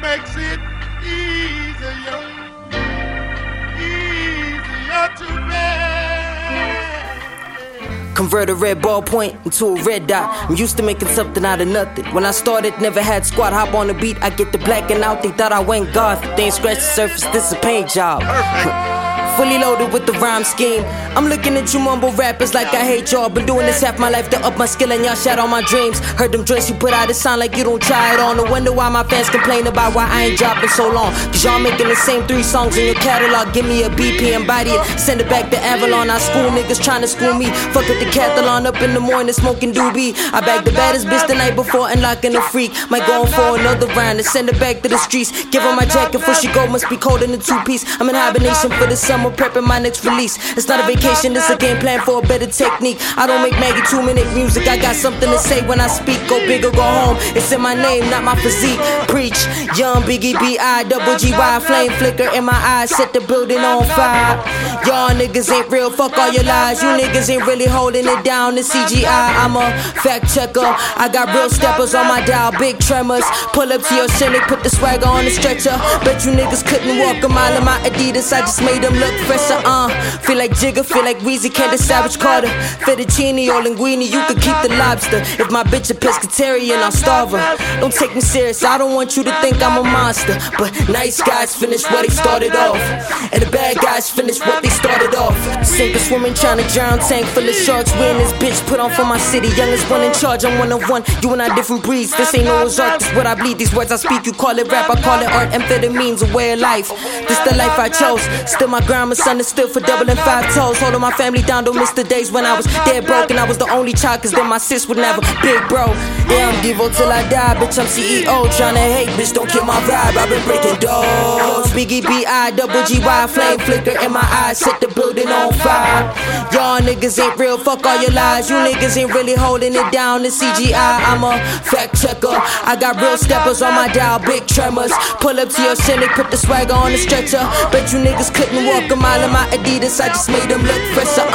makes it easier to bear. Convert a red ballpoint into a red dot. I'm used to making something out of nothing. When I started, never had squad. Hop on the beat, I get the blacking out. They thought I went goth. They ain't scratched the surface, this is a paint job. Fully loaded with the rhyme scheme. I'm looking at you mumble rappers like I hate y'all. Been doing this half my life to up my skill and y'all shatter all my dreams. Heard them joints you put out, it sound like you don't try it on. No wonder why my fans complain about why I ain't dropping so long. Cause y'all making the same 3 songs in your catalog. Give me a BP and body it, send it back to Avalon. I school niggas trying to school me. Fuck a decathlon up in the morning smoking doobie. I bag the baddest bitch the night before unlocking the freak. Might go on for another round and send her back to the streets. Give her my jacket before she go, must be cold in the 2-piece. I'm in hibernation for the summer, prepping my next release. It's not a vacation, it's a game plan for a better technique. I don't make Maggie 2-minute music. I got something to say when I speak. Go big or go home. It's in my name, not my physique. Preach, young Biggie B.I.G.G.Y. Flame flicker in my eyes, set the building on fire. Y'all niggas ain't real, fuck all your lies. You niggas ain't really holding it down. It's CGI, I'm a fact checker. I got real steppers on my dial, big tremors. Pull up to your cynic, put the swagger on the stretcher. Bet you niggas couldn't walk a mile in my Adidas. I just made them look fresher. Feel like Jigga, feel like Weezy, Candace Savage Carter. Fettuccine or linguine, you could keep the lobster. If my bitch a pescatarian, I'll starve her. Don't take me serious, I don't want you to think I'm a monster. But nice guys finish what they started off, and the bad guys finish what they started off. Sink or swimming, trying to drown, tank full of sharks. We in this bitch, put on for my city. Youngest one in charge, I'm 1 of 1. You and I different breeds, this ain't no resort. This what I bleed, these words I speak. You call it rap, I call it art. Amphetamines, a way of life. This the life I chose. Still my grind misunderstood for doubling 5 toes. Holding my family down, don't miss the days when I was dead broke and I was the only child, cause then my sis would never big bro. Yeah, I'm Devo till I die, bitch, I'm CEO. Tryna hate, bitch, don't kill my vibe, I've been breaking doors. Biggie B.I.G.G.Y. Flame flicker in my eyes, set the building on fire. Y'all niggas ain't real, fuck all your lies. You niggas ain't really holding it down. It's CGI, I'm a fact checker. I got real steppers on my dial, big tremors. Pull up to your cynic, put the swagger on the stretcher. Bet you niggas couldn't walk a mile in my Adidas. I just made them look fresher.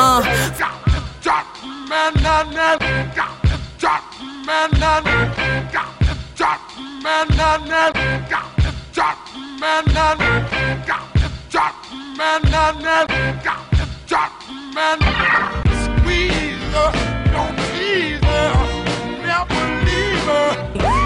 Squeeze her, don't tease her, never leave her.